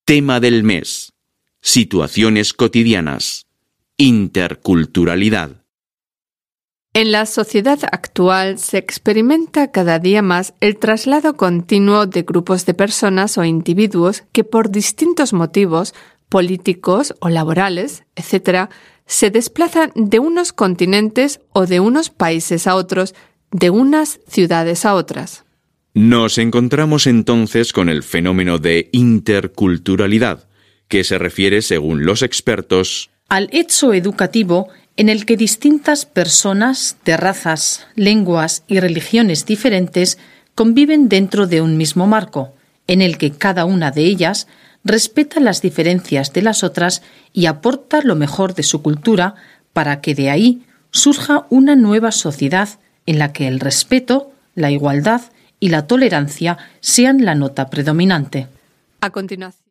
Tema del mes: situaciones cotidianas. Interculturalidad. En la sociedad actual se experimenta cada día más el traslado continuo de grupos de personas o individuos que por distintos motivos, políticos o laborales, etc., se desplazan de unos continentes o de unos países a otros, de unas ciudades a otras. Nos encontramos entonces con el fenómeno de interculturalidad, que se refiere, según los expertos, al hecho educativo en el que distintas personas de razas, lenguas y religiones diferentes conviven dentro de un mismo marco, en el que cada una de ellas respeta las diferencias de las otras y aporta lo mejor de su cultura para que de ahí surja una nueva sociedad en la que el respeto, la igualdad y la tolerancia sean la nota predominante. A continuación.